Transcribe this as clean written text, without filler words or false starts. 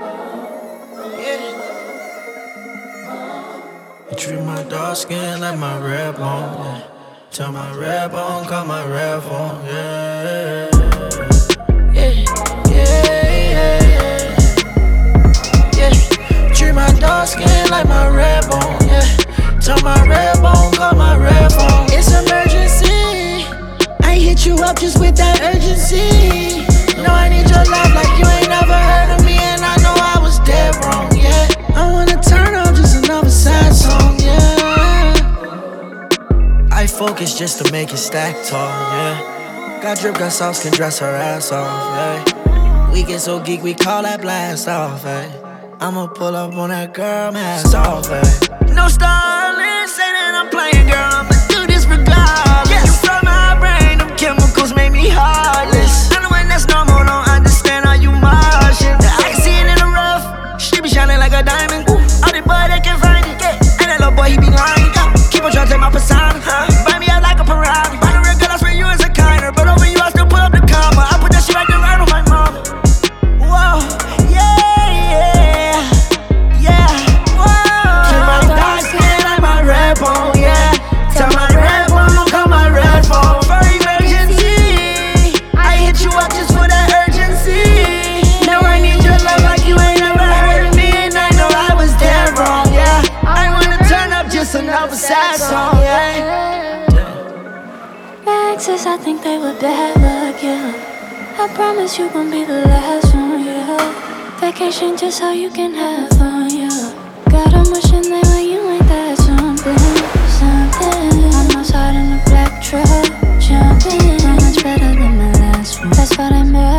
Yeah. You treat my dark skin like my red bone, yeah. Tell my red bone, call my red phone, yeah. Yeah, yeah, yeah, yeah. Treat my dark skin like my red bone, yeah. Tell my red bone, call my red phone. It's emergency. I hit you up just with that urgency. No, I need your love like you ain't never heard of me, and I know I was dead wrong, yeah. I wanna turn up just another sad song, yeah. I focus just to make it stack tall, yeah. Got drip, got sauce, can dress her ass off, yeah. We get so geek, we call that blast off, hey. I'ma pull up on that girl, mask off, hey. No starling, say that I'm playing, girl, I'ma do this regardless. Yes. You from my brain, them chemicals make me heartless. I know when that's normal, don't understand how you Martian. I can see it in the rough, she be shining like a diamond. All the boy that can find it, yeah. And that little boy, he be lying, yeah. Keep on trying to take my persona, huh? Buy me out like a piranha. Find a real girl, I swear you is a kinder. But over you, I still put up the comma. I put that shit right there right on my mama. Whoa, yeah, yeah, whoa. Treat my dark skin like my red bone, yeah. Tell my red bone, call my red phone. For emergency, I hit you up just for that urgency. Now I need your love like you ain't never heard of me, and I know I was dead wrong, yeah. I wanna turn up just another sad song, yeah. My exes, I think they were bad luck, yeah. I promise you won't be the last one, yeah. Vacation just so you can have fun, yeah. Got emotion there when you ain't that something, something. I'm outside in a black truck, jumping. So much better than my last one. That's what I meant.